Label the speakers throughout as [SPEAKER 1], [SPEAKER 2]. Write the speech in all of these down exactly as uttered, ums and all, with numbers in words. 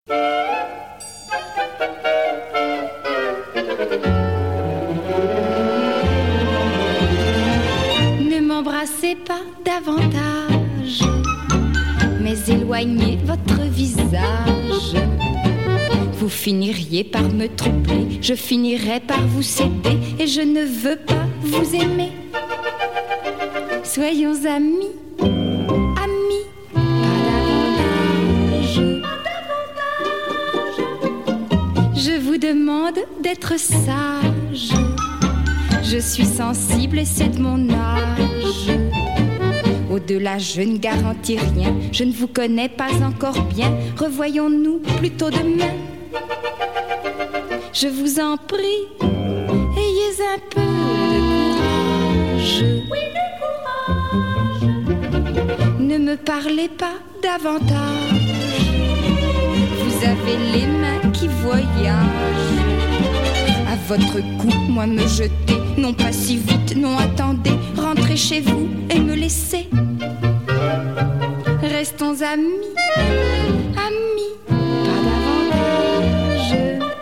[SPEAKER 1] Ne m'embrassez pas davantage, mais éloignez votre visage. Vous finiriez par me troubler, je finirais par vous céder, et je ne veux pas vous aimer. Soyons amis, amis, pas davantage. Je vous demande d'être sage. Je suis sensible et c'est de mon âge. Au-delà, je ne garantis rien. Je ne vous connais pas encore bien. Revoyons-nous plutôt demain. Je vous en prie, ayez un peu de courage. Oui, de courage. Ne me parlez pas davantage. Vous avez les mains qui voyagent. À votre cou, moi me jeter. Non pas si vite, non attendez. Rentrez chez vous et me laissez. Restons amis, amis, pas davantage.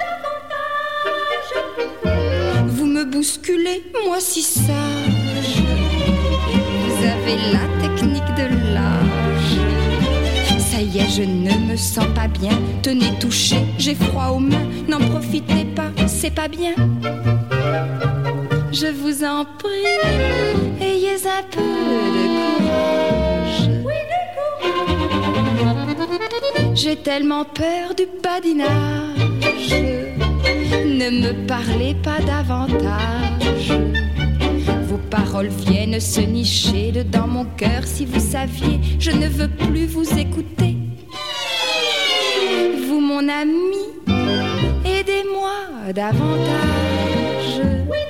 [SPEAKER 1] Vous me bousculez, moi si sage. Vous avez la technique de l'âge. Ça y est, je ne me sens pas bien. Tenez, touchez, j'ai froid aux mains. N'en profitez pas, c'est pas bien. Je vous en prie, ayez un peu de courage. Oui, de courage. J'ai tellement peur du badinage. Ne me parlez pas davantage. Vos paroles viennent se nicher dedans mon cœur. Si vous saviez, je ne veux plus vous écouter. Vous, mon ami, aidez-moi davantage. Oui,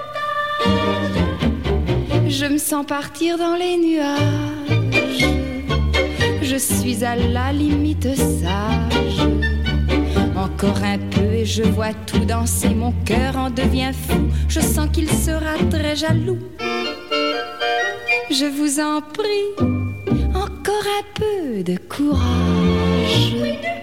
[SPEAKER 1] davantage. Je me sens partir dans les nuages. Je suis à la limite sage. Encore un peu et je vois tout danser. Mon cœur en devient fou. Je sens qu'il sera très jaloux. Je vous en prie, encore un peu de courage.